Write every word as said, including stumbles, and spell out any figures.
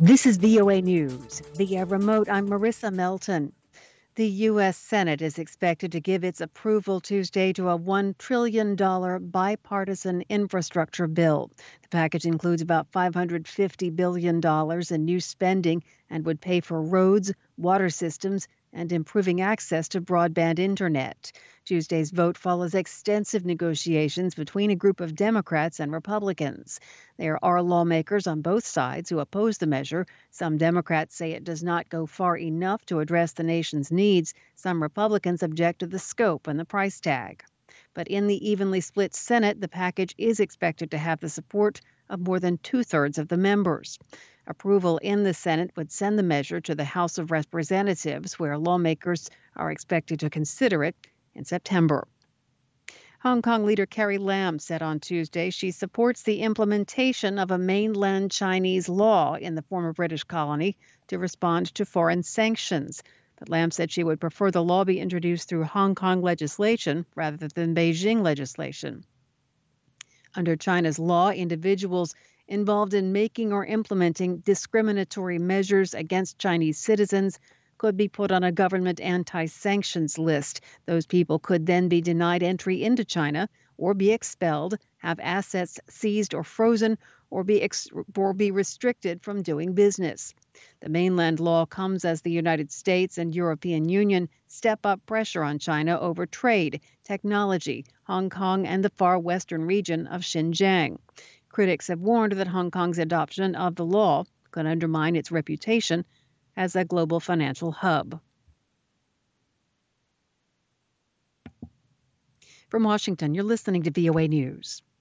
This is V O A News. Via remote, I'm Marissa Melton. The U S. Senate is expected to give its approval Tuesday to a one trillion dollars bipartisan infrastructure bill. The package includes about five hundred fifty billion dollars in new spending and would pay for roads, water systems, and improving access to broadband internet. Tuesday's vote follows extensive negotiations between a group of Democrats and Republicans. There are lawmakers on both sides who oppose the measure. Some Democrats say it does not go far enough to address the nation's needs. Some Republicans object to the scope and the price tag. But in the evenly split Senate, the package is expected to have the support of more than two-thirds of the members. Approval in the Senate would send the measure to the House of Representatives, where lawmakers are expected to consider it in September. Hong Kong leader Carrie Lam said on Tuesday she supports the implementation of a mainland Chinese law in the former British colony to respond to foreign sanctions. But Lam said she would prefer the law be introduced through Hong Kong legislation rather than Beijing legislation. Under China's law, individuals involved in making or implementing discriminatory measures against Chinese citizens could be put on a government anti-sanctions list. Those people could then be denied entry into China or be expelled, have assets seized or frozen, or be ex- or be restricted from doing business. The mainland law comes as the United States and European Union step up pressure on China over trade, technology, Hong Kong, and the far western region of Xinjiang. Critics have warned that Hong Kong's adoption of the law could undermine its reputation as a global financial hub. From Washington, you're listening to V O A News.